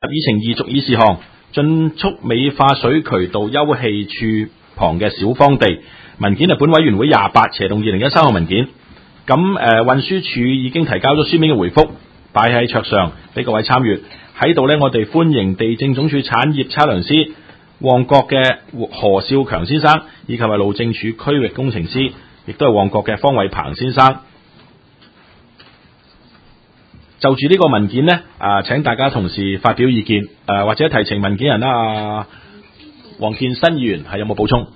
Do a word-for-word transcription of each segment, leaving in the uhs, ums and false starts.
議程二續議事項，盡速美化水渠道休憩處旁嘅小荒地文件係本委員會廿八斜動二零一三號文件。咁誒、呃、運輸署已經提交咗書面嘅回覆，擺喺桌上俾各位參閱。喺度呢，我哋歡迎地政總署產業測量師旺角嘅何少強先生，以及係路政署區域工程師，亦都係旺角嘅方偉鵬先生。就住呢個文件呢，啊，請大家同事發表意見，誒、啊、或者提呈文件人啦，啊，黃建新議員係有冇補充？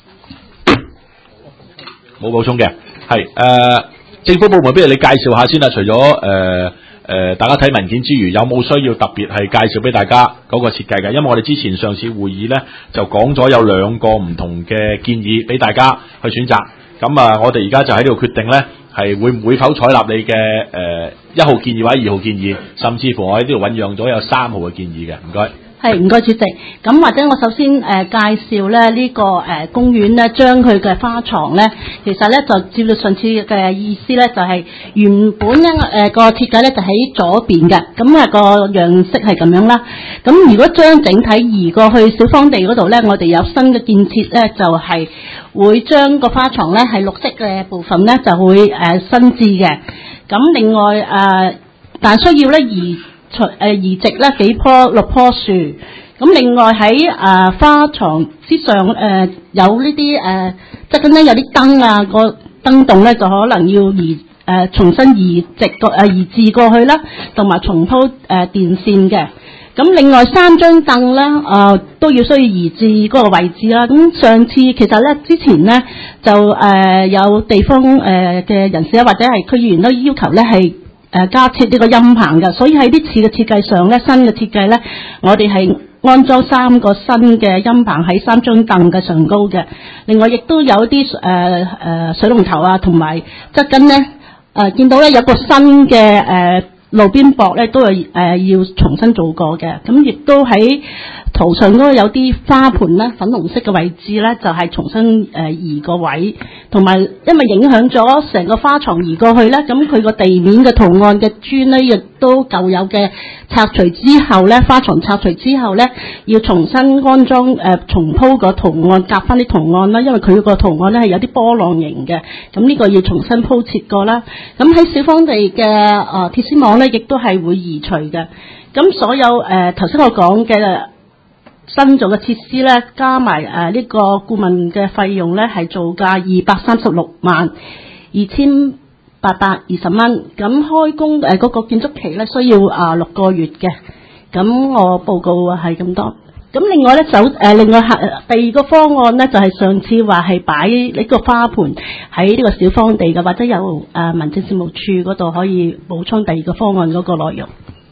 冇補充嘅，係誒、呃、政府部門，不如你介紹下先啦。除咗誒誒大家睇文件之餘，有冇需要特別係介紹俾大家嗰個設計嘅？因為我哋之前上次會議呢，就講咗有兩個唔同嘅建議俾大家去選擇。咁啊，我哋而家就喺呢度決定呢，係會唔會否採納你嘅誒一號建議或者二號建議，甚至乎我喺呢度醞釀咗有三號嘅建議嘅。唔該。 係，唔該主席。咁或者我首先誒、呃、介紹咧呢、這個誒、呃、公園咧，將佢嘅花床咧，其實咧就照到上次嘅意思咧，就係、是、原本咧誒、呃、個設計咧就喺左邊嘅，咁啊個樣式係咁樣啦。咁如果將整體移過去小荒地嗰度咧，我哋有新嘅建設咧，就係、是、會將個花床咧係綠色嘅部分咧就會誒、呃、新置嘅。咁另外誒、呃，但需要咧移。除誒移植咧幾棵六棵樹，咁另外喺誒、呃、花床之上誒、呃、有呢啲誒，即係咁咧有啲燈啊，個燈洞咧就可能要移誒、呃、重新移植個誒移置過去啦，同埋重鋪誒、呃、電線嘅。咁另外三張凳咧誒都要需要移置嗰個位置啦。咁上次其實咧之前咧就誒、呃、有地方誒嘅、呃、人士咧或者係區議員都要求咧係。誒加設呢個音棚嘅，所以喺呢次嘅設計上咧，新嘅設計咧，我哋係安裝三個新嘅音棚喺三張凳嘅上高嘅。另外亦都有啲誒誒水龍頭啊，同埋側根咧誒見到咧有個新嘅誒、呃、路邊駁咧，都係誒、呃、要重新做過嘅。咁亦都喺圖上嗰個有啲花盆咧，粉紅色嘅位置咧，就係、是、重新誒、呃、移個位，同埋因為影響咗成個花床移過去咧，咁佢個地面嘅圖案嘅磚咧，亦都舊有嘅拆除之後咧，花床拆除之後咧，要重新安裝誒、呃、重鋪個圖案，夾翻啲圖案啦，因為佢個圖案咧係有啲波浪形嘅，咁呢個要重新鋪設過啦。咁喺小荒地嘅誒、呃、鐵絲網咧，亦都係會移除嘅。咁所有誒頭先我講嘅新做嘅設施咧，加埋誒呢個顧問嘅費用咧，係造價二百三十六萬二千八百二十蚊。咁開工誒嗰個建築期咧，需要啊六個月嘅。咁我報告係咁多。咁另外咧，首誒另外係第二個方案咧，就係、是、上次話係擺呢個花盆喺呢個小荒地嘅，或者由誒民政事務處嗰度可以補充第二個方案嗰個內容。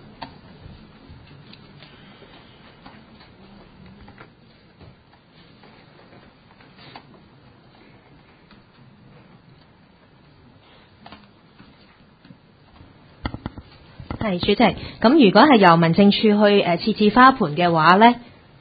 係主席，咁如果係由民政處去誒設置花盆嘅話咧，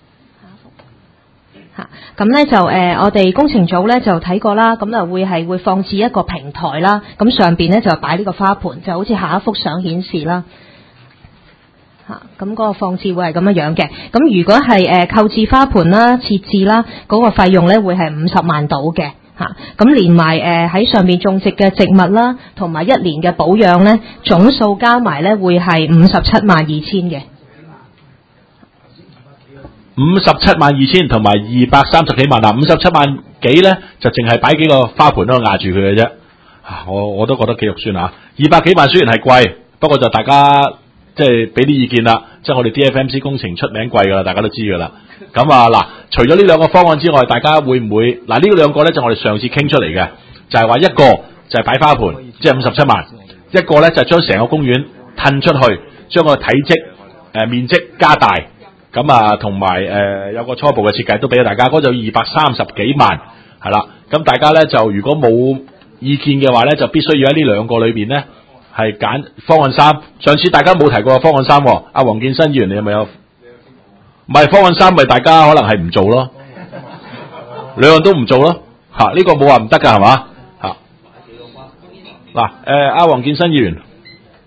嚇咁咧就誒、呃、我哋工程組咧就睇過啦，咁就會係會放置一個平台啦，咁上邊咧就擺呢個花盆，就好似下一幅相顯示啦，嚇咁嗰個放置會係咁樣樣嘅。咁如果係誒、呃、購置花盆啦、設置啦，嗰、那個費用咧會係五十萬到嘅。嚇，咁連埋誒喺上面種植嘅植物啦，同埋一年嘅保養咧，總數加埋咧會係五十七萬二千嘅。 五十七萬二千同埋二百三十幾萬嗱，五十七萬幾咧就淨係擺幾個花盆喺度壓住佢嘅啫。我我都覺得幾肉酸啊！二百幾萬雖然係貴，不過就大家即係俾啲意見啦。即係我哋 D F M C 工程出名貴㗎啦，大家都知㗎啦。咁啊嗱，除咗呢兩個方案之外，大家會唔會嗱呢兩個咧就我哋上次傾出嚟嘅，就係、是、話一個就係擺花盆，即係五十七萬；一個咧就將、是、成個公園褪出去，將個體積誒、呃、面積加大。咁啊，同埋誒有個初步嘅設計都俾咗大家，嗰就二百三十幾萬係啦。咁大家咧就如果冇意見嘅話咧，就必須要喺呢兩個裏邊咧係揀方案三。上次大家冇提過方案三，阿黃建新議員你有冇有？唔係方案三，咪大家可能係唔做咯，兩樣都唔做咯，吓、啊、呢、這個冇話唔得噶係嘛吓嗱誒，阿黃建新議員，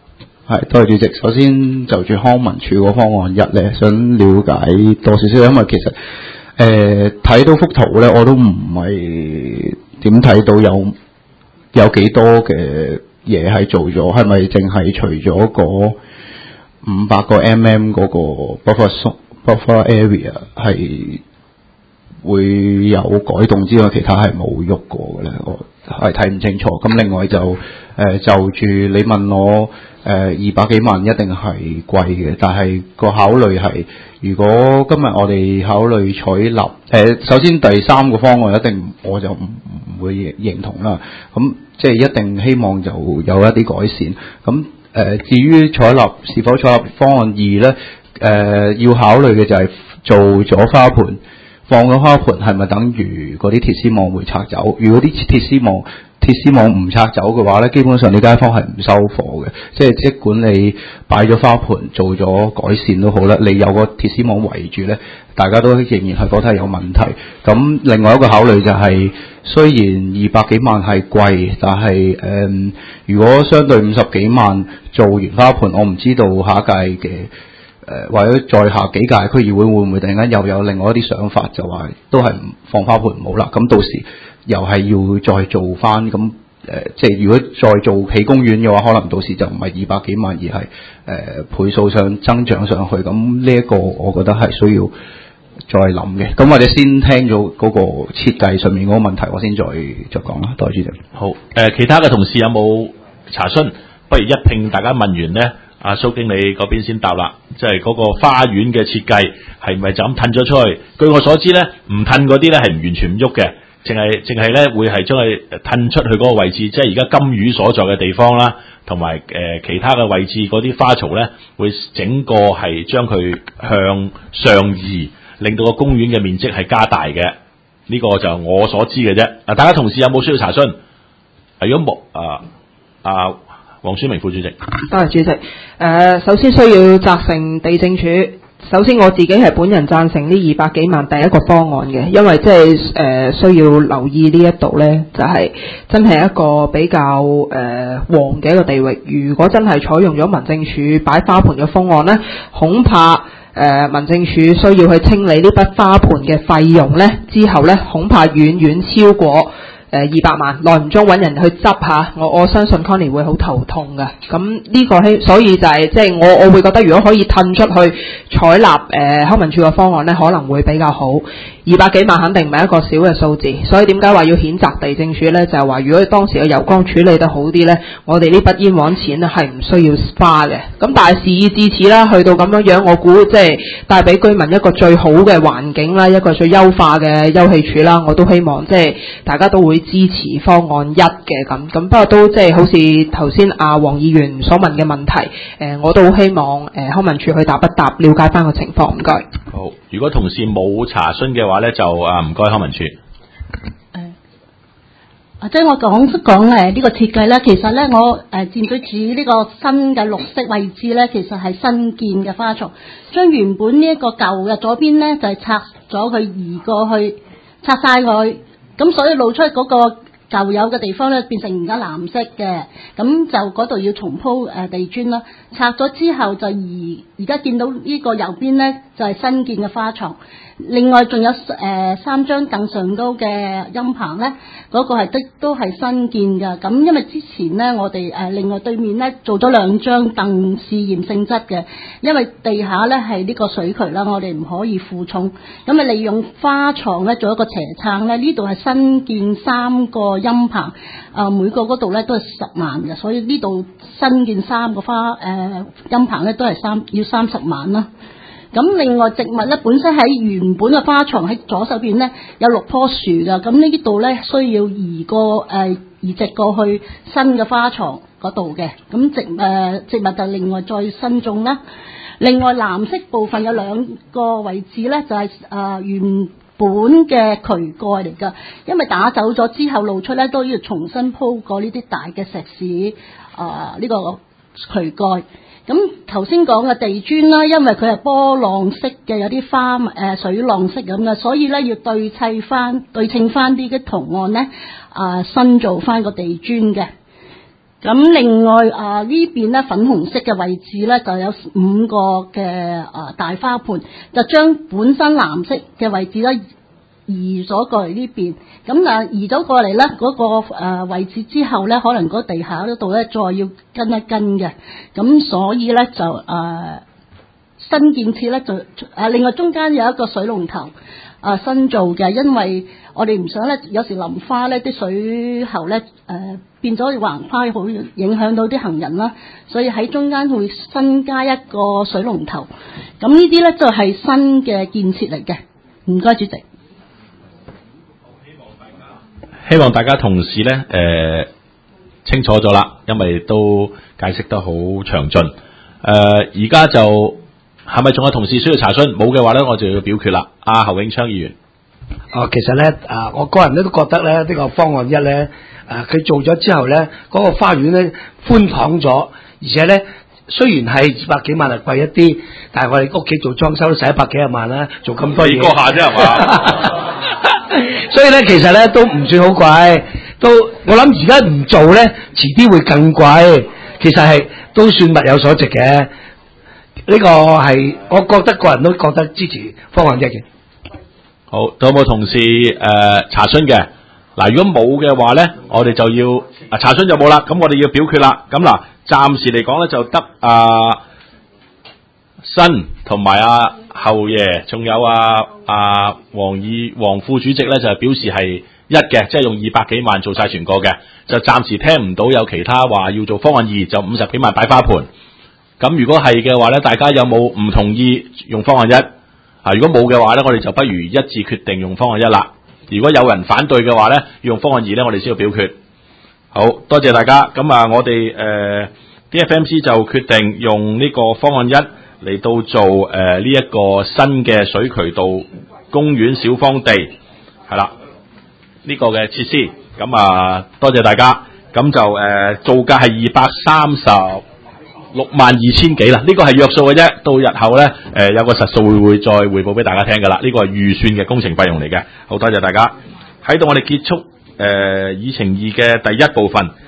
係，多謝主席。首先就住康文署個方案一咧，想了解多少少，因為其實誒睇、呃、到幅圖咧，我都唔係點睇到有有幾多嘅嘢係做咗，係咪淨係除咗嗰五百個 mm 嗰個 buffer buffer area 係會有改動之外，其他係冇喐過嘅咧？我係睇唔清楚。咁另外就誒、呃、就住你問我。誒二百幾萬一定係貴嘅，但係個考慮係，如果今日我哋考慮採納，誒、呃、首先第三個方案一定我就唔唔會認同啦。咁即係一定希望就有一啲改善。咁誒、呃、至於採納是否採納方案二咧，誒、呃、要考慮嘅就係做咗花盆，放咗花盆係咪等於嗰啲鐵絲網會拆走？如果啲鐵絲網鐵絲網唔拆走嘅話咧，基本上啲街坊係唔收貨嘅，即係即管你擺咗花盆做咗改善都好啦，你有個鐵絲網圍住咧，大家都仍然係覺得係有問題。咁另外一個考慮就係、是，雖然二百幾萬係貴，但係誒、嗯，如果相對五十幾萬做完花盆，我唔知道下一屆嘅誒、呃、或者再下幾屆區議會會唔會突然間又有另外一啲想法，就話都係唔放花盆冇啦。咁到時又係要再做翻咁誒，即係如果再做起公園嘅話，可能到時就唔係二百幾萬，而係誒、呃、倍數上增長上去。咁呢一個我覺得係需要再諗嘅。咁或者先聽咗嗰個設計上面嗰個問題，我先再再講啦。代主席。 好，誒、呃、其他嘅同事有冇查詢？不如一併大家問完咧，阿蘇經理嗰邊先答啦。即係嗰個花園嘅設計係咪就咁褪咗出去？據我所知咧，唔褪嗰啲咧係唔完全唔喐嘅。淨係淨係咧，會係將佢褪出去嗰個位置，即係而家金魚所在嘅地方啦，同埋誒其他嘅位置嗰啲花槽咧，會整個係將佢向上移，令到個公園嘅面積係加大嘅。呢、這個就我所知嘅啫。啊，大家同事有冇需要查詢？啊，如果冇啊啊，黃宣明副主席， 多謝主席。誒、呃，首先需要責成地政署。首先我自己係本人贊成呢二百幾萬第一個方案嘅，因為即係誒需要留意呢一度呢，就係、是、真係一個比較誒、呃、旺嘅一個地域。如果真係採用咗民政署擺花盆嘅方案呢，恐怕誒、呃、民政署需要去清理呢筆花盆嘅費用呢，之後呢，恐怕遠遠超過誒二百萬，耐唔中揾人去執下，我我相信 Connie 會好頭痛嘅。咁呢個希，所以就係即係我我會覺得，如果可以褪出去採納誒康文署嘅方案咧，可能會比較好。二百幾萬肯定唔係一個小嘅數字，所以點解話要譴責地政署咧？就係、是、話如果當時嘅油缸處理得好啲咧，我哋呢筆冤枉錢咧係唔需要花嘅。咁但係事已至此啦，去到咁樣樣，我估即係帶俾居民一個最好嘅環境啦，一個最優化嘅休憩處啦，我都希望即係大家都會支持方案一嘅咁。咁不過都即係好似頭先阿黃議員所問嘅問題，誒、呃、我都好希望誒、呃、康文署去答一答，了解翻個情況。唔該。 好，如果同事冇查詢嘅話咧，就啊唔該康文署。誒、 啊，即係我講講誒呢個設計咧，其實咧我誒佔據住呢個新嘅綠色位置咧，其實係新建嘅花槽，將原本呢一個舊嘅左邊咧就係、是、拆咗佢移過去，拆晒佢，咁所以露出嗰個舊有嘅地方咧變成而家藍色嘅，咁就嗰度要重鋪誒地磚啦。拆咗之後就移，而家見到呢個右邊咧就係、是、新建嘅花床。另外仲有誒、呃、三張更上高嘅陰棚咧，嗰、那個係的都係新建嘅。咁因為之前咧，我哋誒、呃、另外對面咧做咗兩張凳試驗性質嘅，因為地下咧係呢個水渠啦，我哋唔可以負重，咁啊利用花床咧做一個斜撐咧，呢度係新建三個陰棚，啊、呃、每個嗰度咧都係十萬嘅，所以呢度新建三個花誒、呃、陰棚咧都係三要三十萬啦。咁另外植物咧，本身喺原本嘅花床喺左手邊咧有六棵樹㗎，咁呢度咧需要移過誒、呃、移植過去新嘅花床嗰度嘅，咁植誒、呃、植物就另外再新種啦。另外藍色部分有兩個位置咧，就係、是、誒、呃、原本嘅渠蓋嚟㗎，因為打走咗之後露出咧都要重新鋪過呢啲大嘅石屎啊呢個渠蓋。咁頭先講嘅地磚啦，因為佢係波浪式嘅，有啲花誒、呃、水浪式咁嘅，所以咧要對砌翻、對稱翻啲嘅圖案咧，啊、呃、新做翻個地磚嘅。 咁另外啊呢邊咧粉紅色嘅位置咧就有五個嘅啊大花盆，就將本身藍色嘅位置咧移咗過嚟呢邊。咁啊移咗過嚟咧嗰個誒位置之後咧，可能嗰地下嗰度咧再要跟一跟嘅。咁所以咧就誒、呃、新建設咧就誒另外中間有一個水龍頭。啊，新做嘅，因為我哋唔想咧，有時淋花咧，啲水喉咧，誒、呃、變咗橫花，好影響到啲行人啦，所以喺中間會新加一個水龍頭。咁呢啲咧就係、是、新嘅建設嚟嘅。唔該，主席。 希望大家同事咧，誒、呃、清楚咗啦，因為都解釋得好詳盡。誒而家就。係咪仲有同事需要查詢？冇嘅話咧，我就要表決啦。阿侯永昌議員， 哦，其實咧，啊，我個人咧都覺得咧，呢、這個方案一咧，誒，佢做咗之後咧，嗰、那個花園咧寬敞咗，而且咧雖然係二百幾萬係貴一啲，但係我哋屋企做裝修都使一百幾廿萬啦，做咁多嘢。 過下啫係嘛？ 所以咧，其實咧都唔算好貴，都我諗而家唔做咧，遲啲會更貴。其實係都算物有所值嘅。呢個係我覺得個人都覺得支持方案一嘅。 好，仲有冇同事誒、呃、查詢嘅？嗱，如果冇嘅話咧，我哋就要啊查詢就冇啦。咁我哋要表決啦。咁嗱，暫時嚟講咧就得阿新同埋阿後爺，仲有阿阿黃議黃副主席咧就係表示係一嘅，即係用二百幾萬做晒全個嘅。就暫時聽唔到有其他話要做方案二，就五十幾萬擺花盆。咁如果係嘅話咧，大家有冇唔同意用方案一？啊，如果冇嘅話咧，我哋就不如一致決定用方案一啦。如果有人反對嘅話咧，要用方案二咧，我哋先要表決。好多謝大家。咁啊，我哋誒 D F M C 就決定用呢個方案一嚟到做誒呢一個新嘅水渠道公園小荒地，係啦，呢、這個嘅設施。咁啊，多謝大家。咁就誒、呃、造價係二百三十六萬二千幾啦，呢、這個係約數嘅啫。到日後咧，誒、呃、有個實數會會再匯報俾大家聽㗎啦。呢、這個係預算嘅工程費用嚟嘅。好多謝大家。喺度我哋結束誒議程二嘅第一部分。